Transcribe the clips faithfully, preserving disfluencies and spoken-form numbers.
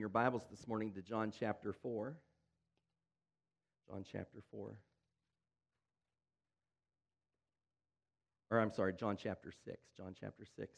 your Bibles this morning to John chapter four. John chapter four. Or I'm sorry, John chapter six. John chapter six.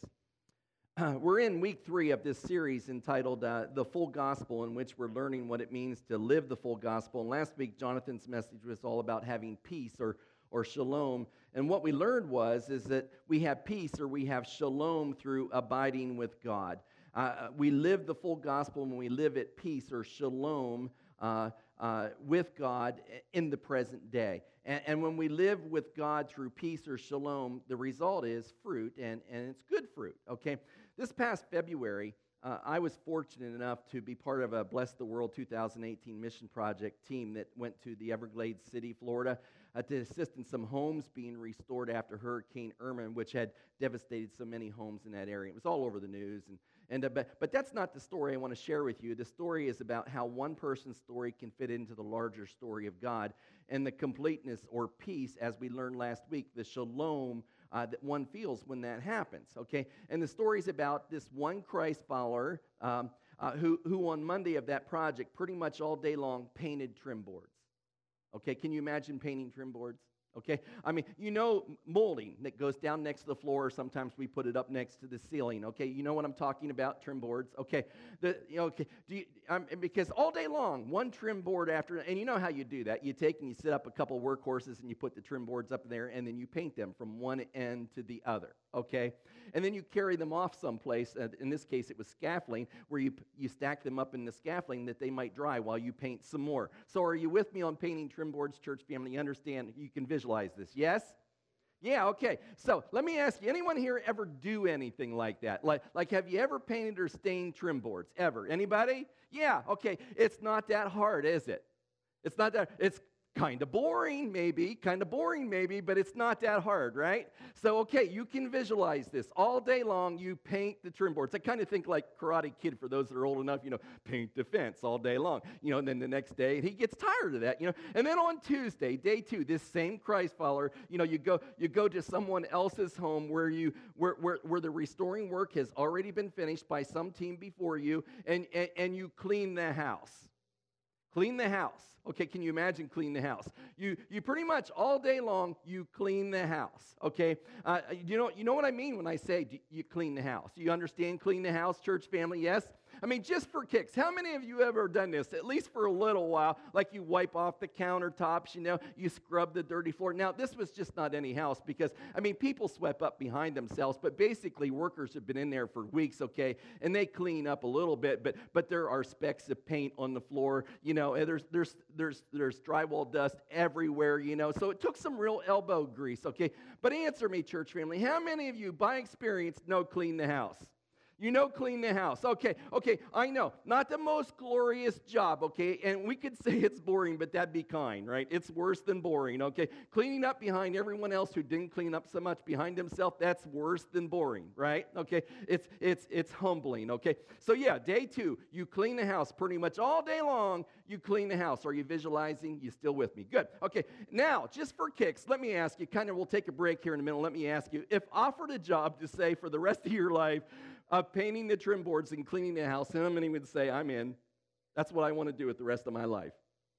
Uh, we're in week three of this series entitled uh, The Full Gospel, in which we're learning what it means to live the full gospel. And last week, Jonathan's message was all about having peace or, or shalom. And what we learned was is that we have peace or we have shalom through abiding with God. Uh, we live the full gospel when we live at peace or shalom uh, uh, with God in the present day. And, and when we live with God through peace or shalom, the result is fruit, and, and it's good fruit, okay? This past February, uh, I was fortunate enough to be part of a Bless the World two thousand eighteen mission project team that went to the Everglades City, Florida, uh, to assist in some homes being restored after Hurricane Irma, which had devastated so many homes in that area. It was all over the news, and And, uh, but, but that's not the story I want to share with you. The story is about how one person's story can fit into the larger story of God and the completeness or peace, as we learned last week, the shalom uh, that one feels when that happens, okay? And the story is about this one Christ follower um, uh, who, who on Monday of that project pretty much all day long painted trim boards, okay? Can you imagine painting trim boards? Okay, I mean, you know molding that goes down next to the floor, or sometimes we put it up next to the ceiling. Okay, you know what I'm talking about, trim boards. Okay, the you know, okay, do you, um, because all day long, one trim board after, and you know how you do that. You take and you set up a couple workhorses and you put the trim boards up there, and then you paint them from one end to the other. Okay, and then you carry them off someplace. Uh, in this case, it was scaffolding, where you you stack them up in the scaffolding that they might dry while you paint some more. So, are you with me on painting trim boards, church family? You understand? You can visualize this, yes? Yeah, okay. So let me ask you, anyone here ever do anything like that? Like, like have you ever painted or stained trim boards? Ever? Anybody? Yeah, okay. It's not that hard, is it? It's not that, it's kind of boring, maybe, kind of boring, maybe, but it's not that hard, right? So, okay, you can visualize this. All day long, you paint the trim boards. I kind of think like Karate Kid, for those that are old enough, you know, paint the fence all day long. You know, and then the next day, he gets tired of that, you know. And then on Tuesday, day two, this same Christ follower, you know, you go you go to someone else's home where you where where, where the restoring work has already been finished by some team before you, and, and, and you clean the house. Clean the house. Okay, can you imagine clean the house? You you pretty much all day long, you clean the house, okay? Uh, you know, you know what I mean when I say you clean the house? You understand clean the house, church family, yes? I mean, just for kicks, how many of you ever done this, at least for a little while, like you wipe off the countertops, you know, you scrub the dirty floor? Now, this was just not any house because, I mean, people swept up behind themselves, but basically workers have been in there for weeks, okay, and they clean up a little bit, but but there are specks of paint on the floor, you know, and there's, there's, there's, there's drywall dust everywhere, you know, so it took some real elbow grease, okay? But answer me, church family, how many of you, by experience, know clean the house? You know, clean the house. Okay, okay, I know. Not the most glorious job, okay? And we could say it's boring, but that'd be kind, right? It's worse than boring, okay? Cleaning up behind everyone else who didn't clean up so much behind himself, that's worse than boring, right? Okay, it's it's it's humbling, okay? So yeah, day two, you clean the house pretty much all day long. You clean the house. Are you visualizing? You still with me? Good. Okay, now, just for kicks, let me ask you, kind of, we'll take a break here in a minute. Let me ask you, if offered a job to say for the rest of your life, of painting the trim boards and cleaning the house, and how many would say, I'm in? That's what I want to do with the rest of my life.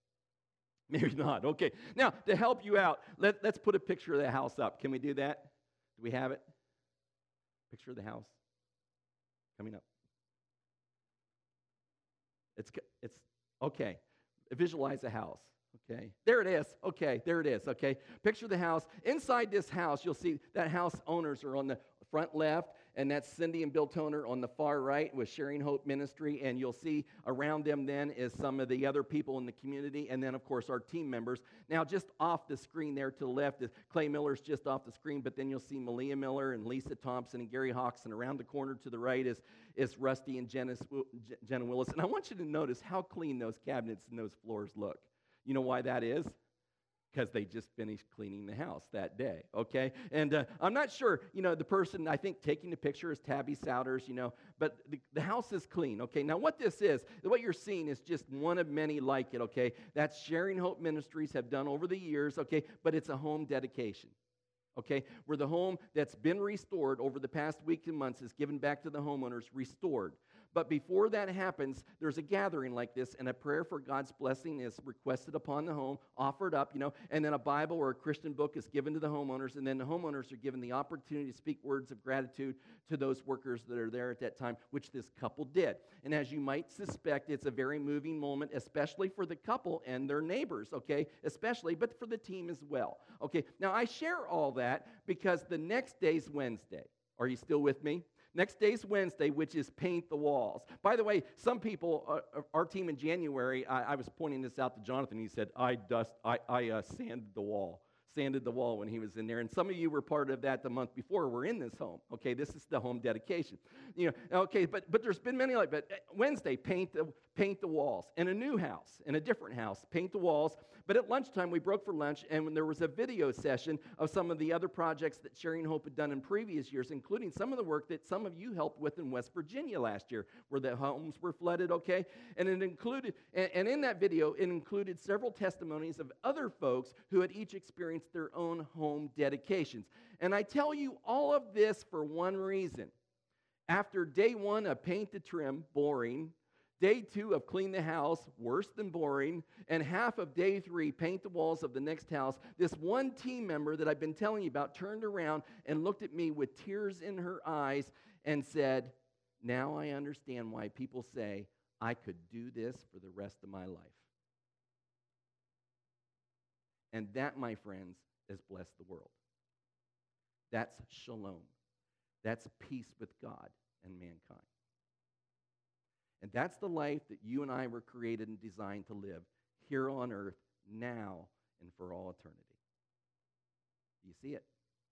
Maybe not. Okay. Now, to help you out, let, let's put a picture of the house up. Can we do that? Do we have it? Picture of the house coming up. It's, it's okay. Visualize a house. Okay, there it is. Okay, there it is. Okay, picture the house. Inside this house, you'll see that house owners are on the front left, and that's Cindy and Bill Toner on the far right with Sharing Hope Ministry, and you'll see around them then is some of the other people in the community, and then, of course, our team members. Now, just off the screen there to the left is Clay Miller's just off the screen, but then you'll see Malia Miller and Lisa Thompson and Gary Hawks, and around the corner to the right is, is Rusty and Jenna, Jenna Willis. And I want you to notice how clean those cabinets and those floors look. You know why that is? Because they just finished cleaning the house that day, okay? And uh, I'm not sure, you know, the person, I think, taking the picture is Tabby Souders, you know, but the, the house is clean, okay? Now, what this is, what you're seeing is just one of many like it, okay? That's Sharing Hope Ministries have done over the years, okay? But it's a home dedication. Okay, where the home that's been restored over the past weeks and months is given back to the homeowners, restored. But before that happens, there's a gathering like this, and a prayer for God's blessing is requested upon the home, offered up, you know, and then a Bible or a Christian book is given to the homeowners, and then the homeowners are given the opportunity to speak words of gratitude to those workers that are there at that time, which this couple did. And as you might suspect, it's a very moving moment, especially for the couple and their neighbors, okay, especially, but for the team as well. Okay, now I share all that because the next day's Wednesday. Are you still with me? Next day's Wednesday, which is paint the walls. By the way, some people, uh, our team in January, I, I was pointing this out to Jonathan. He said, I dust, I, I uh, sanded the wall. Sanded the wall when he was in there. And some of you were part of that the month before. We're in this home. Okay, this is the home dedication. You know, okay, but but there's been many like that. Wednesday, paint the paint the walls. In a new house, in a different house, paint the walls. But at lunchtime, we broke for lunch, and when there was a video session of some of the other projects that Sharing Hope had done in previous years, including some of the work that some of you helped with in West Virginia last year, where the homes were flooded, okay? And it included, and, and in that video, it included several testimonies of other folks who had each experienced their own home dedications. And I tell you all of this for one reason. After day one of paint the trim, boring, day two of clean the house, worse than boring, and half of day three, paint the walls of the next house, this one team member that I've been telling you about turned around and looked at me with tears in her eyes and said, now I understand why people say I could do this for the rest of my life. And that, my friends, has blessed the world. That's shalom. That's peace with God and mankind. And that's the life that you and I were created and designed to live here on earth, now and for all eternity. Do you see it?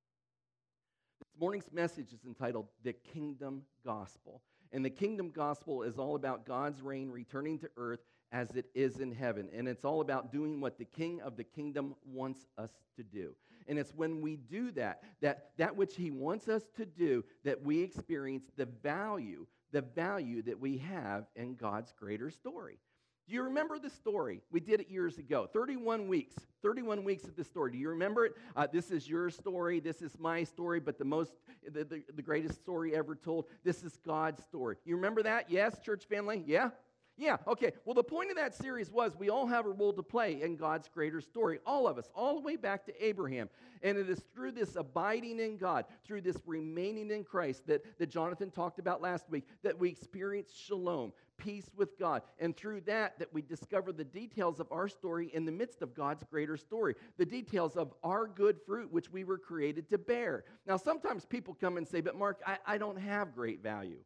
This morning's message is entitled The Kingdom Gospel. And the Kingdom Gospel is all about God's reign returning to earth as it is in heaven. And it's all about doing what the King of the Kingdom wants us to do. And it's when we do that, that, that which he wants us to do, that we experience the value the value that we have in God's greater story. Do you remember the story? We did it years ago. thirty-one weeks. thirty-one weeks of the story. Do you remember it? Uh, this is your story. This is my story, but the most, the, the, the greatest story ever told. This is God's story. You remember that? Yes, church family? Yeah? Yeah, okay. Well, the point of that series was we all have a role to play in God's greater story. All of us, all the way back to Abraham. And it is through this abiding in God, through this remaining in Christ that, that Jonathan talked about last week, that we experience shalom, peace with God. And through that, that we discover the details of our story in the midst of God's greater story, the details of our good fruit, which we were created to bear. Now, sometimes people come and say, but Mark, I, I don't have great value.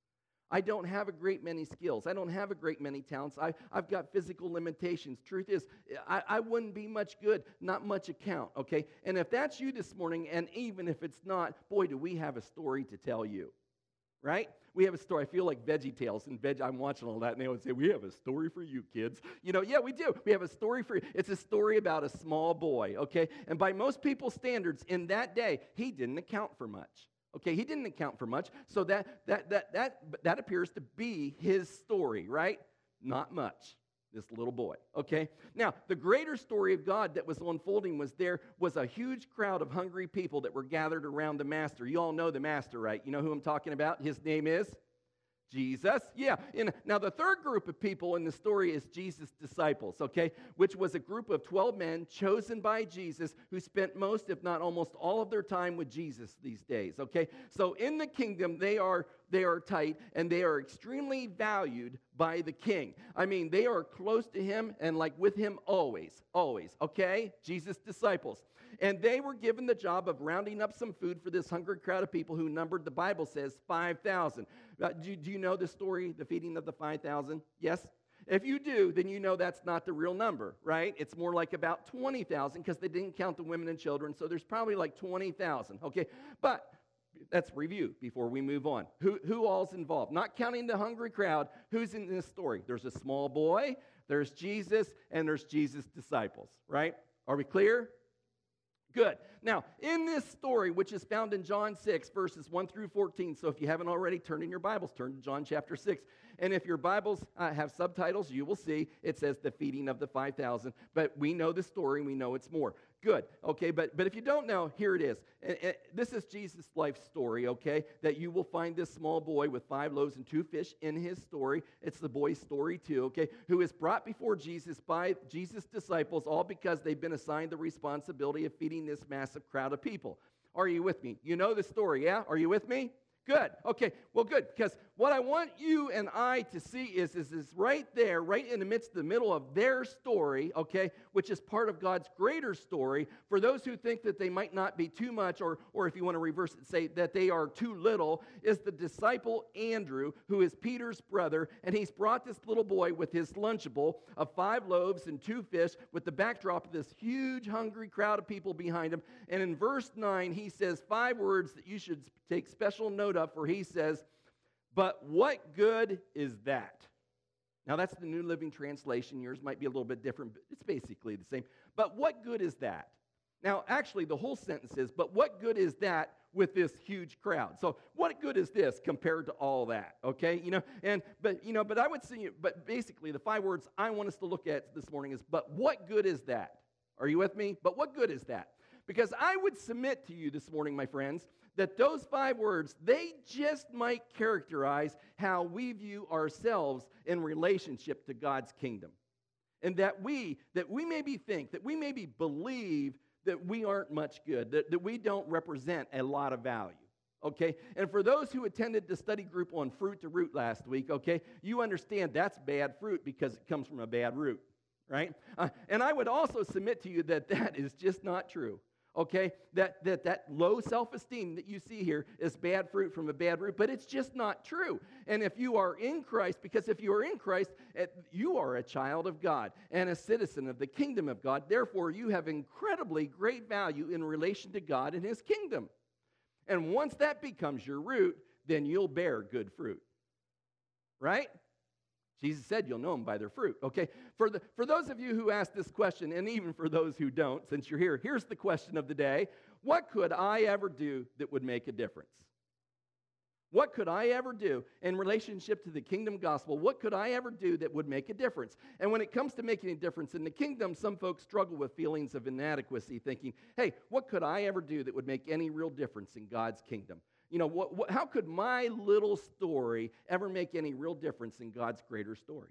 I don't have a great many skills. I don't have a great many talents. I, I've got physical limitations. Truth is, I, I wouldn't be much good, not much account, okay? And if that's you this morning, and even if it's not, boy, do we have a story to tell you, right? We have a story. I feel like Veggie Tales, and veg, I'm watching all that, and they would say, we have a story for you, kids. You know, yeah, we do. We have a story for you. It's a story about a small boy, okay? And by most people's standards, in that day, he didn't account for much. Okay, he didn't account for much, so that that that that that appears to be his story, right? Not much. This little boy. Okay. Now, the greater story of God that was unfolding was there was a huge crowd of hungry people that were gathered around the master. You all know the master, right? You know who I'm talking about? His name is Jesus. Yeah. And now the third group of people in the story is Jesus' disciples, okay, which was a group of twelve men chosen by Jesus who spent most, if not almost all of their time with Jesus these days, okay? So in the kingdom, they are they are tight and they are extremely valued by the king. I mean, they are close to him and like with him always, always, okay? Jesus' disciples. And they were given the job of rounding up some food for this hungry crowd of people who numbered, the Bible says, five thousand. Uh, do, do you know the story, the feeding of the five thousand? Yes? If you do, then you know that's not the real number, right? It's more like about twenty thousand because they didn't count the women and children, so there's probably like twenty thousand, okay? But let's review before we move on. Who, who all's involved? Not counting the hungry crowd, who's in this story? There's a small boy, there's Jesus, and there's Jesus' disciples, right? Are we clear? Good. Now, in this story, which is found in John six, verses one through fourteen, so if you haven't already turned in your Bibles, turn to John chapter six. And if your Bibles uh, have subtitles, you will see it says the feeding of the five thousand. But we know the story, and we know it's more. Good, okay, but, but if you don't know, here it is. And, and this is Jesus' life story, okay, that you will find this small boy with five loaves and two fish in his story. It's the boy's story too, okay, who is brought before Jesus by Jesus' disciples, all because they've been assigned the responsibility of feeding this massive crowd of people. Are you with me? You know the story, yeah? Are you with me? Good. Okay. Well, good. Because what I want you and I to see is, is, is right there, right in the midst, the middle of their story, okay, which is part of God's greater story. For those who think that they might not be too much, or, or if you want to reverse it, say that they are too little, is the disciple Andrew, who is Peter's brother, and he's brought this little boy with his Lunchable of five loaves and two fish with the backdrop of this huge, hungry crowd of people behind him. And in verse nine, he says five words that you should take special note of, where he says, "But what good is that?" Now, that's the New Living Translation. Yours might be a little bit different, but it's basically the same. But what good is that? Now, actually, the whole sentence is, but what good is that with this huge crowd? So, what good is this compared to all that? Okay, you know, and but you know, but I would say, but basically, the five words I want us to look at this morning is, but what good is that? Are you with me? But what good is that? Because I would submit to you this morning, my friends, that those five words, they just might characterize how we view ourselves in relationship to God's kingdom. And that we, that we maybe think, that we maybe believe that we aren't much good, that, that we don't represent a lot of value. Okay? And for those who attended the study group on fruit to root last week, okay, you understand that's bad fruit because it comes from a bad root, right? Uh, and I would also submit to you that that is just not true. Okay, that, that, that low self-esteem that you see here is bad fruit from a bad root, but it's just not true. And if you are in Christ, because if you are in Christ, you are a child of God and a citizen of the kingdom of God. Therefore, you have incredibly great value in relation to God and his kingdom. And once that becomes your root, then you'll bear good fruit. Right? Jesus said you'll know them by their fruit. Okay, for, the, for those of you who asked this question, and even for those who don't, since you're here, here's the question of the day. What could I ever do that would make a difference? What could I ever do in relationship to the kingdom gospel? What could I ever do that would make a difference? And when it comes to making a difference in the kingdom, some folks struggle with feelings of inadequacy, thinking, hey, what could I ever do that would make any real difference in God's kingdom? You know, what, what, how could my little story ever make any real difference in God's greater story?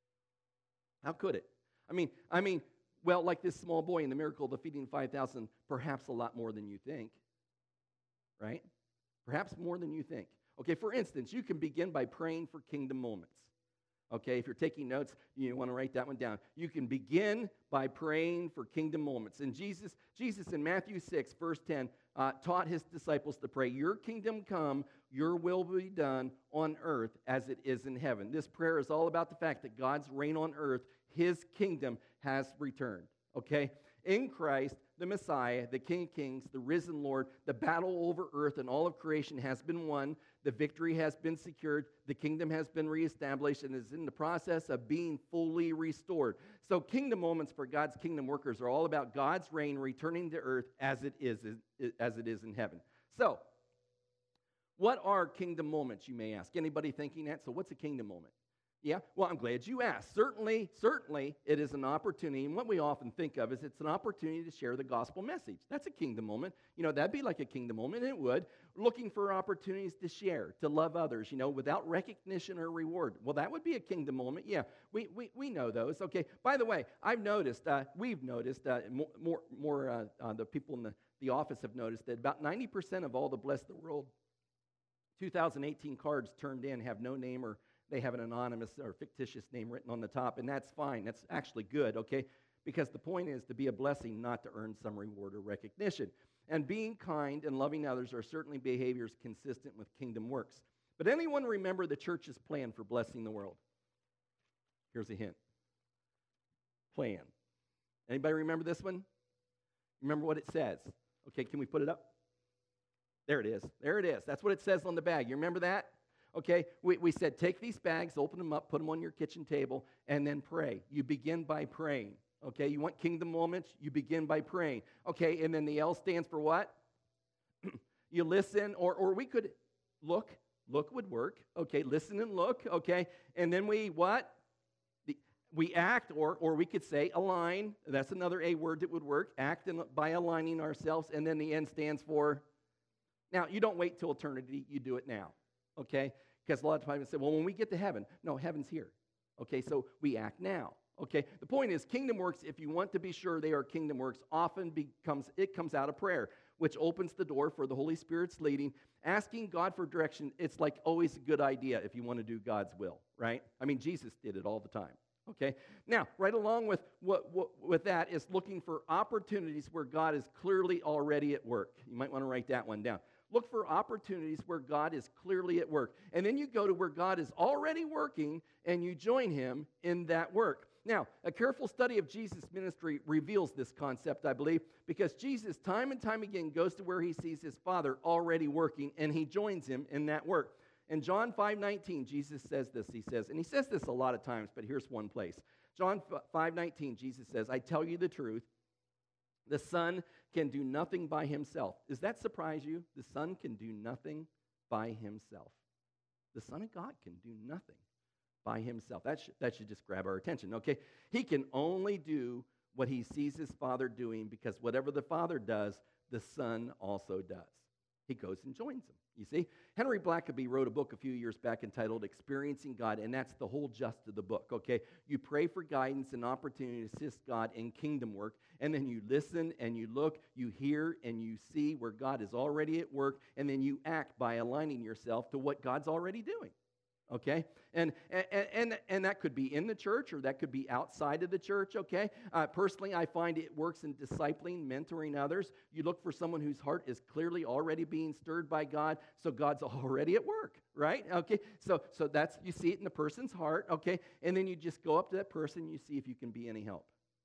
How could it? I mean, I mean, well, like this small boy in the miracle of the feeding five thousand, perhaps a lot more than you think, right? Perhaps more than you think. Okay, for instance, you can begin by praying for kingdom moments. Okay, if you're taking notes, you want to write that one down. You can begin by praying for kingdom moments. And Jesus, Jesus in Matthew six, verse ten, uh, taught his disciples to pray, your kingdom come, your will be done on earth as it is in heaven. This prayer is all about the fact that God's reign on earth, his kingdom has returned. Okay? In Christ, the Messiah, the King of Kings, the risen Lord, the battle over earth and all of creation has been won. The victory has been secured. The kingdom has been reestablished and is in the process of being fully restored. So kingdom moments for God's kingdom workers are all about God's reign returning to earth as it is, as it is in heaven. So, what are kingdom moments, you may ask? Anybody thinking that? So what's a kingdom moment? Yeah, well, I'm glad you asked. Certainly, certainly, it is an opportunity, and what we often think of is it's an opportunity to share the gospel message. That's a kingdom moment. You know, that'd be like a kingdom moment, and it would. Looking for opportunities to share, to love others, you know, without recognition or reward. Well, that would be a kingdom moment. Yeah, we we, we know those. Okay, by the way, I've noticed, uh, we've noticed, uh, more, more, more uh, uh, the people in the, the office have noticed that about ninety percent of all the Bless the World two thousand eighteen cards turned in have no name, or they have an anonymous or fictitious name written on the top, and that's fine. That's actually good, okay? Because the point is to be a blessing, not to earn some reward or recognition. And being kind and loving others are certainly behaviors consistent with kingdom works. But anyone remember the church's plan for blessing the world? Here's a hint. Plan. Anybody remember this one? Remember what it says? Okay, can we put it up? There it is. There it is. That's what it says on the bag. You remember that? Okay, we, we said take these bags, open them up, put them on your kitchen table, and then pray. You begin by praying. Okay, you want kingdom moments? You begin by praying. Okay, and then the L stands for what? You listen, or, or we could look, Look would work. Okay, listen and look. Okay, and then we what? The, we act, or or we could say align. That's another A word that would work. Act in, by aligning ourselves, and then the N stands for. Now, you don't wait till eternity. You do it now. Okay, because a lot of times we say, well, when we get to heaven, no, heaven's here. Okay, so we act now. Okay, the point is, kingdom works, if you want to be sure they are kingdom works, often becomes, it comes out of prayer, which opens the door for the Holy Spirit's leading. Asking God for direction, it's like always a good idea if you want to do God's will, right? I mean, Jesus did it all the time. Okay, now, right along with, what, what, with that is looking for opportunities where God is clearly already at work. You might want to write that one down. Look for opportunities where God is clearly at work. And then you go to where God is already working and you join him in that work. Now, a careful study of Jesus' ministry reveals this concept, I believe, because Jesus time and time again goes to where he sees his Father already working and he joins him in that work. In John five nineteen, Jesus says this, he says, and he says this a lot of times, but here's one place. John five nineteen, Jesus says, I tell you the truth, the Son can do nothing by himself. Does that surprise you? The Son can do nothing by himself. The Son of God can do nothing by himself. That should, that should just grab our attention, okay? He can only do what he sees his Father doing, because whatever the Father does, the Son also does. He goes and joins him, you see? Henry Blackaby wrote a book a few years back entitled Experiencing God, and that's the whole gist of the book, okay? You pray for guidance and opportunity to assist God in kingdom work, and then you listen and you look, you hear and you see where God is already at work, and then you act by aligning yourself to what God's already doing. Okay, and, and and and that could be in the church, or that could be outside of the church. Okay, uh, personally, I find it works in discipling, mentoring others. You look for someone whose heart is clearly already being stirred by God, so God's already at work, right? Okay, so so that's, you see it in the person's heart. Okay, and then you just go up to that person, and you see if you can be any help.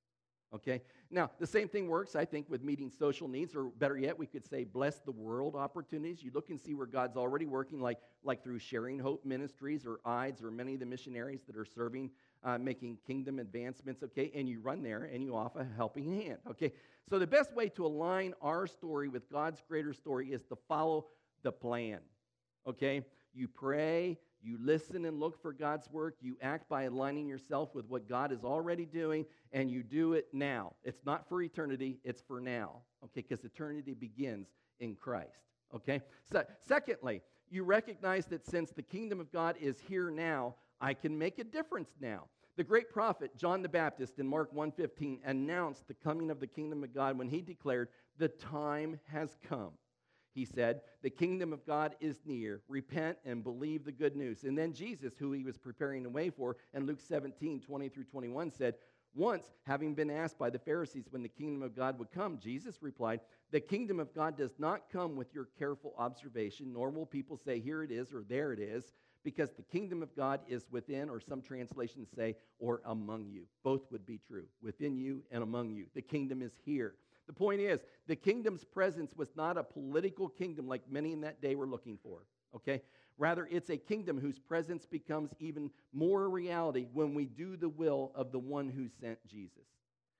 Okay, now the same thing works, I think, with meeting social needs, or better yet, we could say bless the world opportunities. You look and see where God's already working, like, like through Sharing Hope Ministries or I D S or many of the missionaries that are serving, uh, making kingdom advancements, okay, and you run there and you offer a helping hand, okay. So the best way to align our story with God's greater story is to follow the plan, okay. You pray, you listen and look for God's work, you act by aligning yourself with what God is already doing, and you do it now. It's not for eternity, it's for now, okay, because eternity begins in Christ, okay? So, secondly, you recognize that since the kingdom of God is here now, I can make a difference now. The great prophet John the Baptist in Mark one fifteen announced the coming of the kingdom of God when he declared, the time has come. He said, the kingdom of God is near. Repent and believe the good news. And then Jesus, who he was preparing the way for, in Luke seventeen, twenty through twenty-one, said, once, having been asked by the Pharisees when the kingdom of God would come, Jesus replied, the kingdom of God does not come with your careful observation, nor will people say, here it is or there it is, because the kingdom of God is within, or some translations say, or among you. Both would be true, within you and among you. The kingdom is here. The point is, the kingdom's presence was not a political kingdom like many in that day were looking for, okay? Rather, it's a kingdom whose presence becomes even more a reality when we do the will of the one who sent Jesus.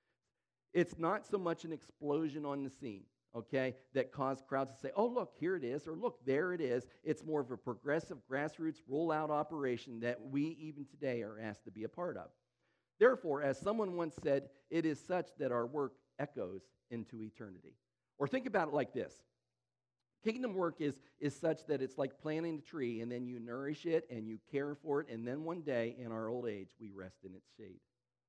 It's not so much an explosion on the scene, okay, that caused crowds to say, oh, look, here it is, or look, there it is. It's more of a progressive grassroots rollout operation that we even today are asked to be a part of. Therefore, as someone once said, it is such that our work echoes into eternity. Or think about it like this. Kingdom work is, is such that it's like planting a tree, and then you nourish it and you care for it, and then one day in our old age we rest in its shade.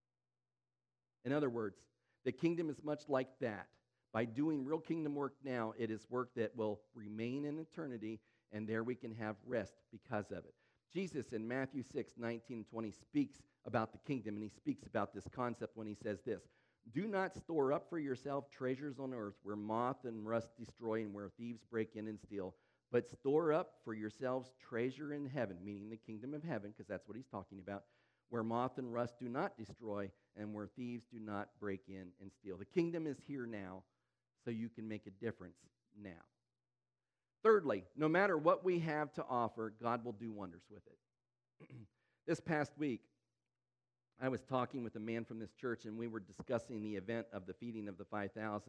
In other words, the kingdom is much like that. By doing real kingdom work now, it is work that will remain in eternity, and there we can have rest because of it. Jesus in Matthew six, nineteen and twenty speaks about the kingdom, and he speaks about this concept when he says this, do not store up for yourself treasures on earth where moth and rust destroy and where thieves break in and steal, but store up for yourselves treasure in heaven, meaning the kingdom of heaven, because that's what he's talking about, where moth and rust do not destroy and where thieves do not break in and steal. The kingdom is here now, so you can make a difference now. Thirdly, no matter what we have to offer, God will do wonders with it. This past week, I was talking with a man from this church, and we were discussing the event of the feeding of the five thousand.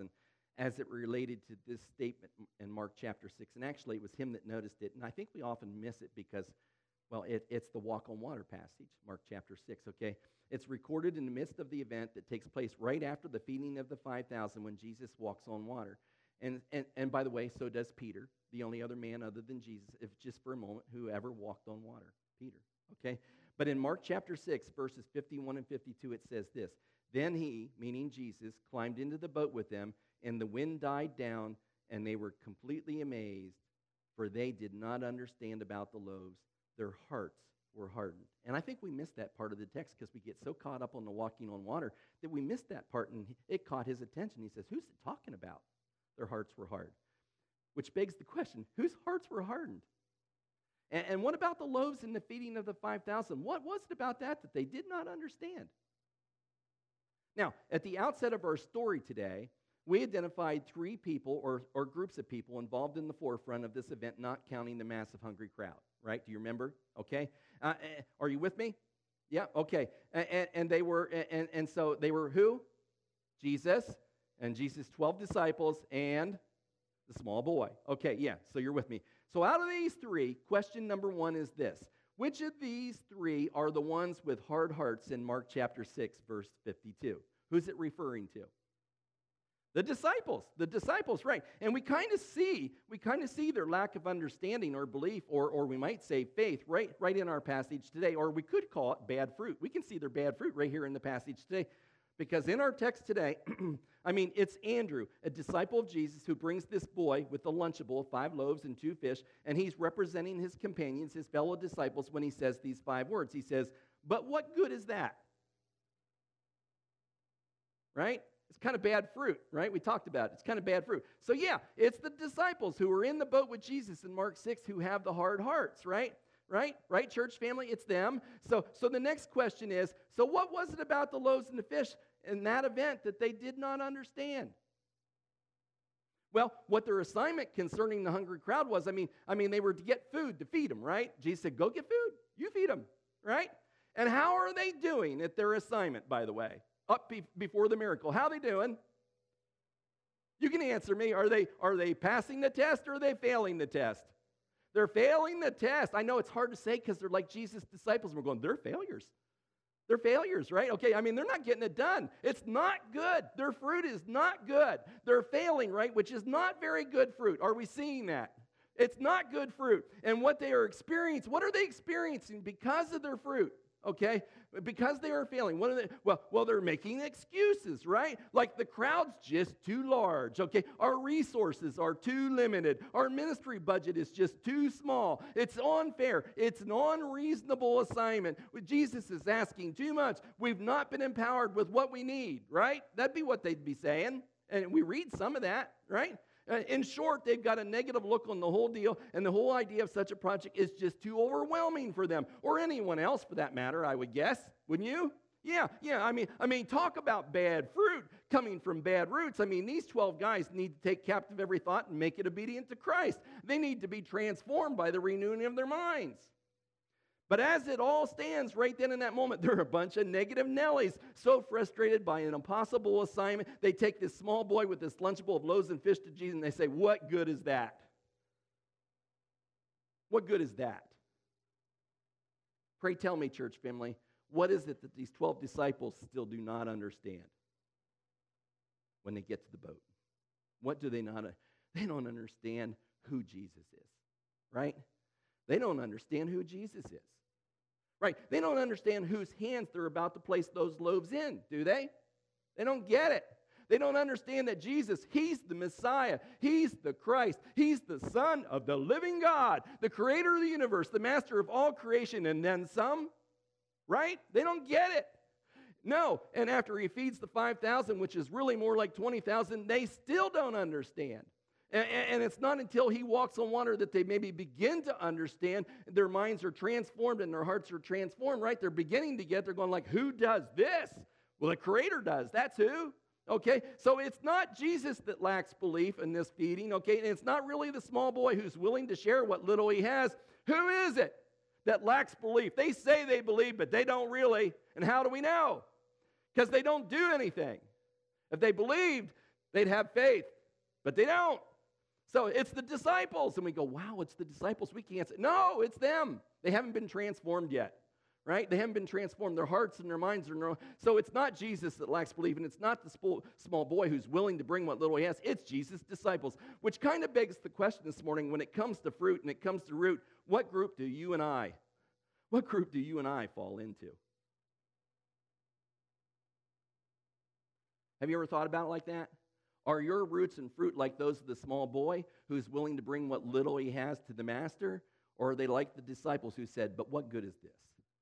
as it related to this statement in Mark chapter six. And actually, it was him that noticed it. And I think we often miss it because, well, it, it's the walk on water passage, Mark chapter six, okay? It's recorded in the midst of the event that takes place right after the feeding of the five thousand when Jesus walks on water. And, and, and by the way, so does Peter, the only other man other than Jesus, if just for a moment, who ever walked on water, Peter, okay? But in Mark chapter six, verses fifty-one and fifty-two, it says this, "Then he," meaning Jesus, "climbed into the boat with them, and the wind died down, and they were completely amazed, for they did not understand about the loaves. Their hearts were hardened." And I think we missed that part of the text because we get so caught up on the walking on water that we missed that part, and it caught his attention. He says, who's it talking about? Their hearts were hard. Which begs the question, whose hearts were hardened? And, and what about the loaves and the feeding of the five thousand? What was it about that that they did not understand? Now, at the outset of our story today, we identified three people or, or groups of people involved in the forefront of this event, not counting the massive hungry crowd, right? Do you remember? Okay. Uh, are you with me? Yeah, okay. And, and they were, and, and so they were who? Jesus and Jesus' twelve disciples and the small boy. Okay, yeah, so you're with me. So out of these three, question number one is this. Which of these three are the ones with hard hearts in Mark chapter six, verse fifty-two? Who's it referring to? The disciples, the disciples, right. And we kind of see, we kind of see their lack of understanding or belief, or, or we might say faith, right, right in our passage today, or we could call it bad fruit. We can see their bad fruit right here in the passage today, because in our text today, I mean, it's Andrew, a disciple of Jesus, who brings this boy with the Lunchable, five loaves and two fish, and he's representing his companions, his fellow disciples, when he says these five words. He says, "But what good is that?" Right? It's kind of bad fruit, right? We talked about it. It's kind of bad fruit. So yeah, it's the disciples who are in the boat with Jesus in Mark six who have the hard hearts, right? Right? Right, church family? It's them. So, so the next question is, so what was it about the loaves and the fish in that event that they did not understand? Well, what their assignment concerning the hungry crowd was, I mean, I mean, they were to get food to feed them, right? Jesus said, go get food. You feed them, right? And how are they doing at their assignment, by the way? Up be- before the miracle. How are they doing? You can answer me. Are they, are they passing the test or are they failing the test? They're failing the test. I know it's hard to say because they're like Jesus' disciples. We're going, they're failures. They're failures, right? Okay, I mean, they're not getting it done. It's not good. Their fruit is not good. They're failing, right? Which is not very good fruit. Are we seeing that? It's not good fruit. And what they are experiencing, what are they experiencing because of their fruit? Okay, because they are failing. What are they? Well, well, they're making excuses, right? Like the crowd's just too large. Okay, our resources are too limited. Our ministry budget is just too small. It's unfair. It's an unreasonable assignment. Jesus is asking too much. We've not been empowered with what we need, right? That'd be what they'd be saying. And we read some of that, right? In short, they've got a negative look on the whole deal, and the whole idea of such a project is just too overwhelming for them, or anyone else for that matter, I would guess. Wouldn't you? Yeah, yeah, I mean, I mean, talk about bad fruit coming from bad roots. I mean, these twelve guys need to take captive every thought and make it obedient to Christ. They need to be transformed by the renewing of their minds. But as it all stands right then in that moment, there are a bunch of negative Nellies, so frustrated by an impossible assignment. They take this small boy with this Lunchable of loaves and fish to Jesus, and they say, what good is that? What good is that? Pray tell me, church family, what is it that these twelve disciples still do not understand when they get to the boat? What do they not? They don't understand who Jesus is, right? They don't understand who Jesus is. Right? They don't understand whose hands they're about to place those loaves in, do they? They don't get it. They don't understand that Jesus, He's the Messiah. He's the Christ. He's the Son of the living God, the creator of the universe, the master of all creation, and then some. Right? They don't get it. No. And after He feeds the five thousand, which is really more like twenty thousand, they still don't understand. And, and it's not until He walks on water that they maybe begin to understand. Their minds are transformed and their hearts are transformed, right? They're beginning to get, they're going like, who does this? Well, the Creator does. That's who. Okay? So it's not Jesus that lacks belief in this feeding, okay? And it's not really the small boy who's willing to share what little he has. Who is it that lacks belief? They say they believe, but they don't really. And how do we know? Because they don't do anything. If they believed, they'd have faith. But they don't. So it's the disciples. And we go, wow, it's the disciples. We can't say, no, it's them. They haven't been transformed yet. Right? They haven't been transformed. Their hearts and their minds are no. So it's not Jesus that lacks belief, and it's not the small boy who's willing to bring what little he has. It's Jesus' disciples, which kind of begs the question this morning, when it comes to fruit and it comes to root, what group do you and I, what group do you and I fall into? Have you ever thought about it like that? Are your roots and fruit like those of the small boy who's willing to bring what little he has to the master? Or are they like the disciples who said, but what good is this?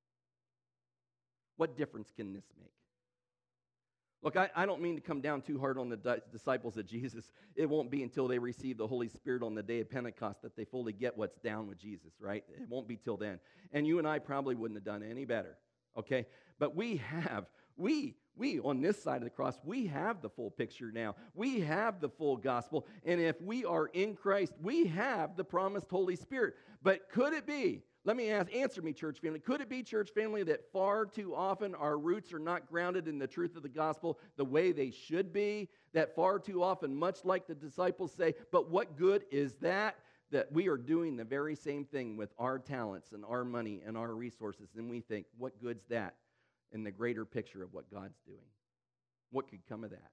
What difference can this make? Look, I, I don't mean to come down too hard on the di- disciples of Jesus. It won't be until they receive the Holy Spirit on the day of Pentecost that they fully get what's down with Jesus, right? It won't be till then. And you and I probably wouldn't have done any better, okay? But we have, we, we on this side of the cross, we have the full picture now. We have the full gospel. And if we are in Christ, we have the promised Holy Spirit. But could it be, let me ask, answer me, church family. Could it be, church family, that far too often our roots are not grounded in the truth of the gospel the way they should be? That far too often, much like the disciples say, but what good is that? That we are doing the very same thing with our talents and our money and our resources, and we think, what good's that in the greater picture of what God's doing? What could come of that?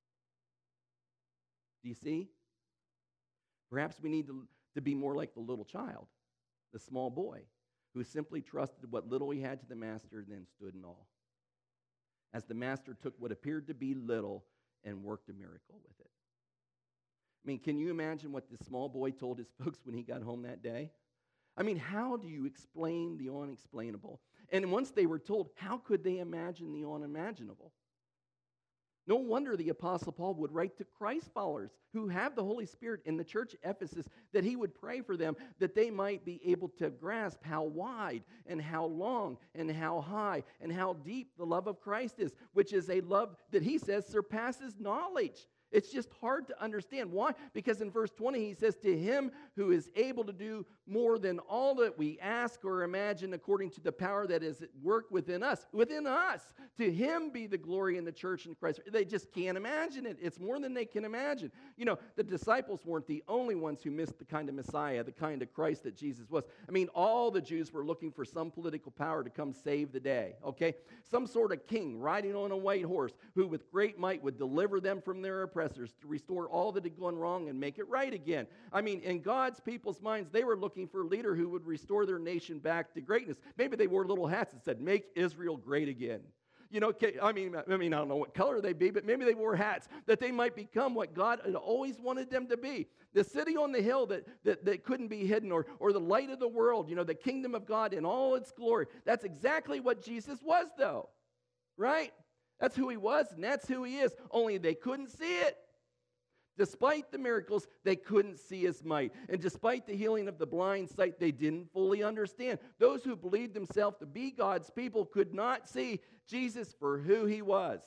Do you see? Perhaps we need to, to be more like the little child, the small boy, who simply trusted what little he had to the master and then stood in awe, as the master took what appeared to be little and worked a miracle with it. I mean, can you imagine what this small boy told his folks when he got home that day? I mean, how do you explain the unexplainable? And once they were told, how could they imagine the unimaginable? No wonder the Apostle Paul would write to Christ followers who have the Holy Spirit in the church at Ephesus that he would pray for them that they might be able to grasp how wide and how long and how high and how deep the love of Christ is, which is a love that he says surpasses knowledge. It's just hard to understand. Why? Because in verse twenty he says, to him who is able to do more than all that we ask or imagine according to the power that is at work within us. Within us. To him be the glory in the church in Christ. They just can't imagine it. It's more than they can imagine. You know, the disciples weren't the only ones who missed the kind of Messiah, the kind of Christ that Jesus was. I mean, all the Jews were looking for some political power to come save the day, okay? Some sort of king riding on a white horse who with great might would deliver them from their oppressors, to restore all that had gone wrong and make it right again. I mean, in God's people's minds, they were looking for a leader who would restore their nation back to greatness. Maybe they wore little hats that said, make Israel great again. You know, I mean, I mean, I don't know what color they'd be, but maybe they wore hats that they might become what God had always wanted them to be. The city on the hill that, that, that couldn't be hidden, or, or the light of the world, you know, the kingdom of God in all its glory. That's exactly what Jesus was, though, right? That's who he was, and that's who he is, only they couldn't see it. Despite the miracles, they couldn't see his might. And despite the healing of the blind sight, they didn't fully understand. Those who believed themselves to be God's people could not see Jesus for who he was.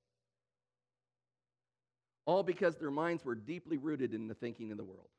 All because their minds were deeply rooted in the thinking of the world.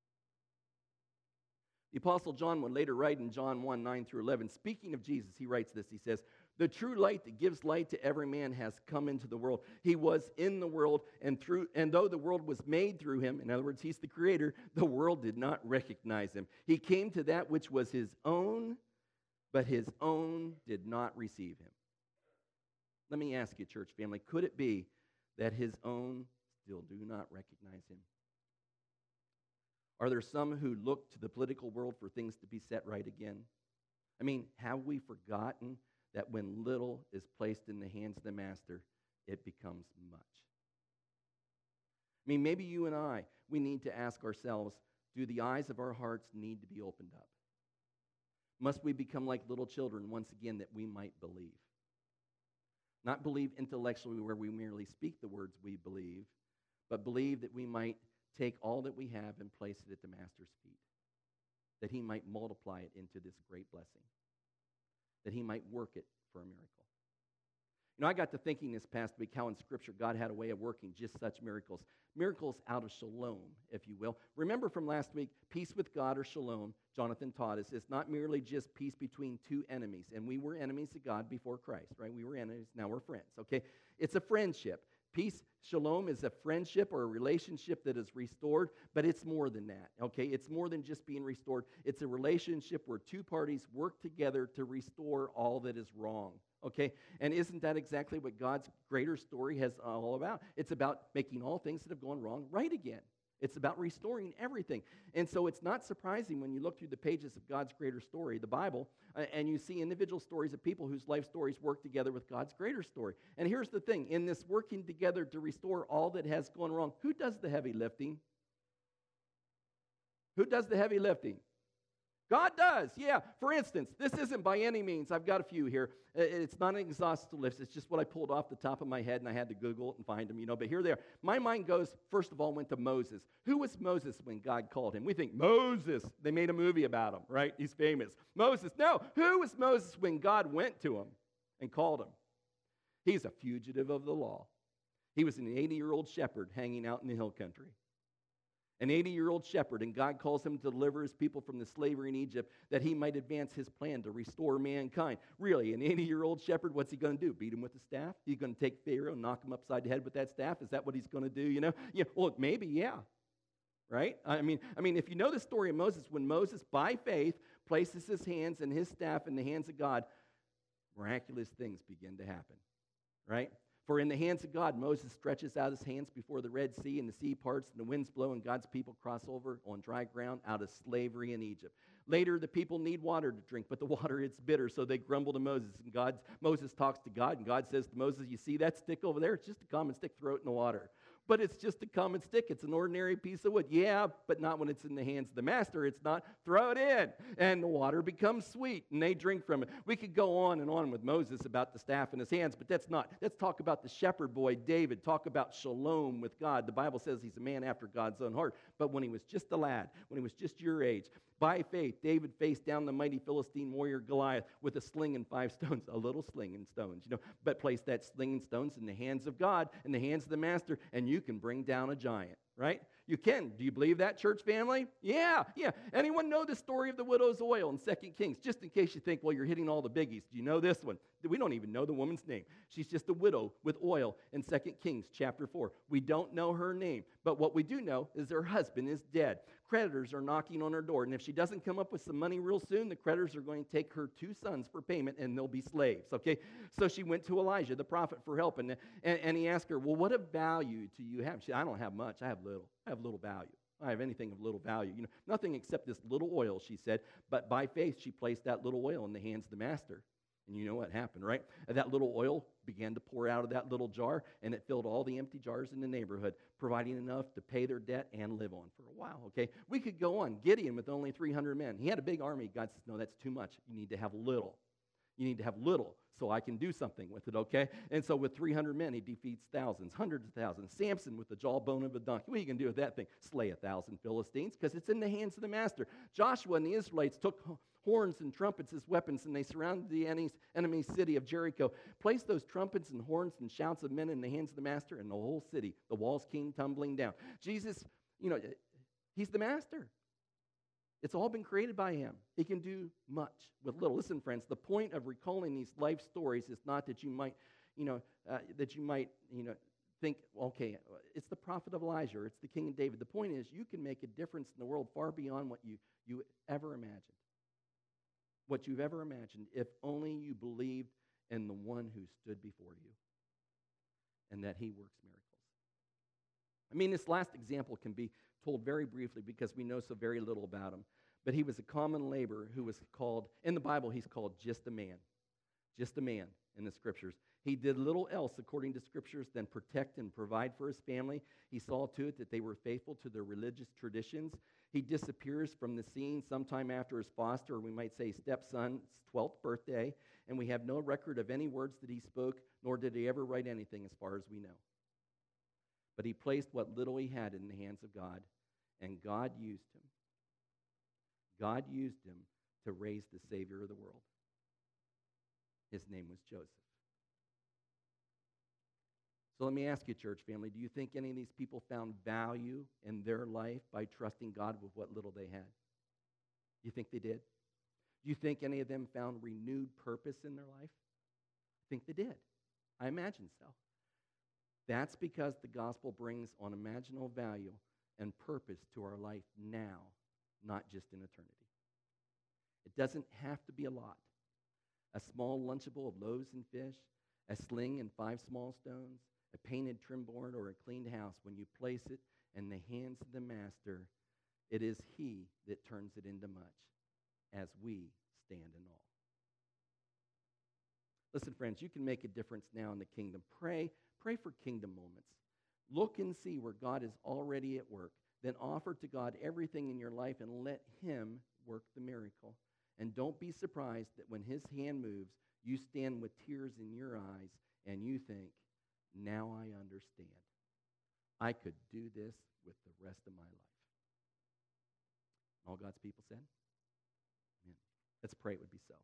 The Apostle John would later write in John one, nine through eleven, speaking of Jesus, he writes this, he says, the true light that gives light to every man has come into the world. He was in the world, and through and though the world was made through him, in other words, he's the creator, the world did not recognize him. He came to that which was his own, but his own did not receive him. Let me ask you, church family, could it be that his own still do not recognize him? Are there some who look to the political world for things to be set right again? I mean, have we forgotten that when little is placed in the hands of the master, it becomes much? I mean, maybe you and I, we need to ask ourselves, do the eyes of our hearts need to be opened up? Must we become like little children once again that we might believe? Not believe intellectually where we merely speak the words we believe, but believe that we might take all that we have and place it at the master's feet, that he might multiply it into this great blessing, that he might work it for a miracle. You know, I got to thinking this past week how in Scripture God had a way of working just such miracles. Miracles out of shalom, if you will. Remember from last week, peace with God or shalom, Jonathan taught us, is not merely just peace between two enemies. And we were enemies to God before Christ, right? We were enemies, now we're friends, okay? It's a friendship. Peace, shalom, is a friendship or a relationship that is restored, but it's more than that, okay? It's more than just being restored. It's a relationship where two parties work together to restore all that is wrong, okay? And isn't that exactly what God's greater story has all about? It's about making all things that have gone wrong right again. It's about restoring everything. And so it's not surprising when you look through the pages of God's greater story, the Bible, uh, and you see individual stories of people whose life stories work together with God's greater story. And here's the thing. In this working together to restore all that has gone wrong, who does the heavy lifting? Who does the heavy lifting? God does, yeah. For instance, this isn't by any means, I've got a few here. It's not an exhaustive list. It's just what I pulled off the top of my head, and I had to Google it and find them, you know. But here they are. My mind goes, first of all, went to Moses. Who was Moses when God called him? We think, Moses. They made a movie about him, right? He's famous. Moses. No, who was Moses when God went to him and called him? He's a fugitive of the law. He was an eighty-year-old shepherd hanging out in the hill country. An eighty-year-old shepherd, and God calls him to deliver his people from the slavery in Egypt that he might advance his plan to restore mankind. Really, an eighty-year-old shepherd, what's he going to do? Beat him with a staff? He's going to take Pharaoh and knock him upside the head with that staff? Is that what he's going to do, you know? Yeah, well, maybe, yeah. Right? I mean, I mean, if you know the story of Moses, when Moses, by faith, places his hands and his staff in the hands of God, miraculous things begin to happen. Right? For in the hands of God, Moses stretches out his hands before the Red Sea, and the sea parts, and the winds blow, and God's people cross over on dry ground out of slavery in Egypt. Later, the people need water to drink, but the water, it's bitter, so they grumble to Moses. And God, Moses talks to God, and God says to Moses, you see that stick over there? It's just a common stick, throw it in the water. But it's just a common stick. It's an ordinary piece of wood. Yeah, but not when it's in the hands of the master. It's not. Throw it in. And the water becomes sweet, and they drink from it. We could go on and on with Moses about the staff in his hands, but that's not. Let's talk about the shepherd boy, David. Talk about shalom with God. The Bible says he's a man after God's own heart. But when he was just a lad, when he was just your age, by faith, David faced down the mighty Philistine warrior Goliath with a sling and five stones, a little sling and stones, you know, but place that sling and stones in the hands of God, in the hands of the master, and you can bring down a giant, right? You can. Do you believe that, church family? Yeah, yeah. Anyone know the story of the widow's oil in Second Kings? Just in case you think, well, you're hitting all the biggies. Do you know this one? We don't even know the woman's name. She's just a widow with oil in Second Kings chapter four. We don't know her name, but what we do know is her husband is dead. Creditors are knocking on her door, and if she doesn't come up with some money real soon, the creditors are going to take her two sons for payment, and they'll be slaves, okay? So she went to Elijah, the prophet, for help, and, and, and he asked her, well, what of value do you have? She said, I don't have much. I have little. I have little value. I have anything of little value. You know, nothing except this little oil, she said, but by faith, she placed that little oil in the hands of the master. And you know what happened, right? That little oil began to pour out of that little jar, and it filled all the empty jars in the neighborhood, providing enough to pay their debt and live on for a while, okay? We could go on. Gideon with only three hundred men. He had a big army. God says, no, that's too much. You need to have little. You need to have little so I can do something with it, okay? And so with three hundred men, he defeats thousands, hundreds of thousands. Samson with the jawbone of a donkey. What are you going to do with that thing? Slay a thousand Philistines because it's in the hands of the master. Joshua and the Israelites took horns and trumpets as weapons, and they surrounded the enemy's, enemy's city of Jericho. Placed those trumpets and horns and shouts of men in the hands of the master, and the whole city, the walls came tumbling down. Jesus, you know, he's the master. It's all been created by him. He can do much with little. Listen, friends, the point of recalling these life stories is not that you might, you know, uh, that you might, you know, think, okay, it's the prophet of Elijah, or it's the king of David. The point is you can make a difference in the world far beyond what you, you ever imagined. What you've ever imagined, if only you believed in the one who stood before you and that he works miracles. I mean, this last example can be told very briefly because we know so very little about him. But he was a common laborer who was called, in the Bible, he's called just a man. Just a man in the Scriptures. He did little else, according to Scriptures, than protect and provide for his family. He saw to it that they were faithful to their religious traditions. He disappears from the scene sometime after his foster, or we might say stepson's twelfth birthday, and we have no record of any words that he spoke, nor did he ever write anything as far as we know. But he placed what little he had in the hands of God, and God used him. God used him to raise the Savior of the world. His name was Joseph. So let me ask you, church family, do you think any of these people found value in their life by trusting God with what little they had? Do you think they did? Do you think any of them found renewed purpose in their life? I think they did. I imagine so. That's because the gospel brings unimaginable value and purpose to our life now, not just in eternity. It doesn't have to be a lot. A small lunchable of loaves and fish, a sling and five small stones, a painted trim board, or a cleaned house, when you place it in the hands of the master, it is he that turns it into much, as we stand in awe. Listen, friends, you can make a difference now in the kingdom. Pray, pray for kingdom moments. Look and see where God is already at work. Then offer to God everything in your life and let him work the miracle. And don't be surprised that when his hand moves, you stand with tears in your eyes and you think, now I understand. I could do this with the rest of my life. All God's people said? Amen. Let's pray it would be so.